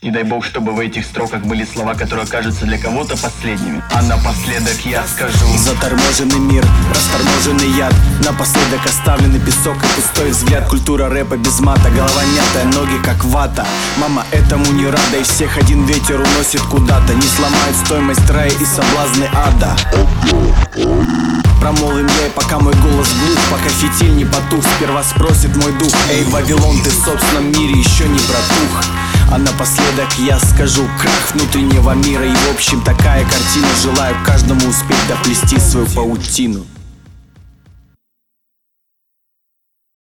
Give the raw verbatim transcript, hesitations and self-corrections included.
И дай бог, чтобы в этих строках были слова, которые окажутся для кого-то последними. А напоследок я скажу: заторможенный мир, расторможенный яд, напоследок оставленный песок и пустой взгляд. Культура рэпа без мата, голова мятая, ноги как вата. Мама этому не рада, и всех один ветер уносит куда-то. Не сломают стоимость рая и соблазны ада. Промолвим я, и пока мой голос глух, пока фитиль не потух, сперва спросит мой дух: эй, Вавилон, ты в собственном мире еще не протух? А напоследок я скажу: крах внутреннего мира. И в общем такая картина. Желаю каждому успеть доплести свою паутину.